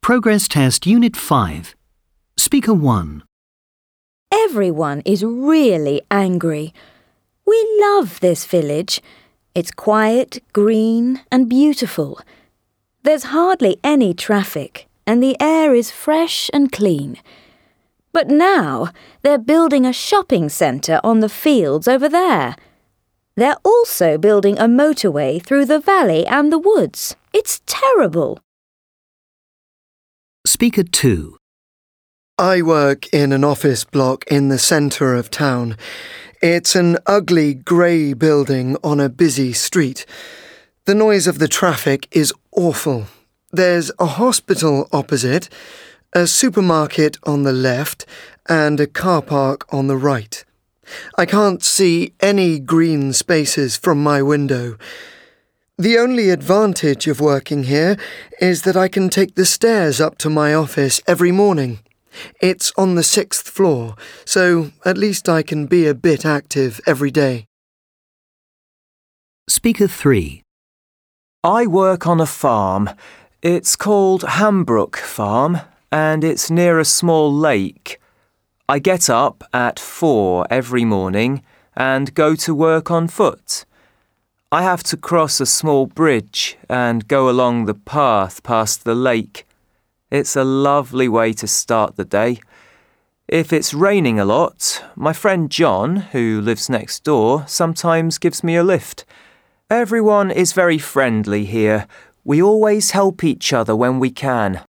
Progress Test Unit 5. Speaker 1. Everyone is really angry. We love this village. It's quiet, green and beautiful. There's hardly any traffic and the air is fresh and clean. But now they're building a shopping centre on the fields over there. They're also building a motorway through the valley and the woods. It's terrible. Speaker 2. I work in an office block in the centre of town. It's an ugly grey building on a busy street. The noise of the traffic is awful. There's a hospital opposite, a supermarket on the left, and a car park on the right. I can't see any green spaces from my window. The only advantage of working here is that I can take the stairs up to my office every morning. It's on the 6th floor, so at least I can be a bit active every day. Speaker 3. I work on a farm. It's called Hambrook Farm, and it's near a small lake. I get up at 4 every morning and go to work on foot. I have to cross a small bridge and go along the path past the lake. It's a lovely way to start the day. If it's raining a lot, my friend John, who lives next door, sometimes gives me a lift. Everyone is very friendly here. We always help each other when we can.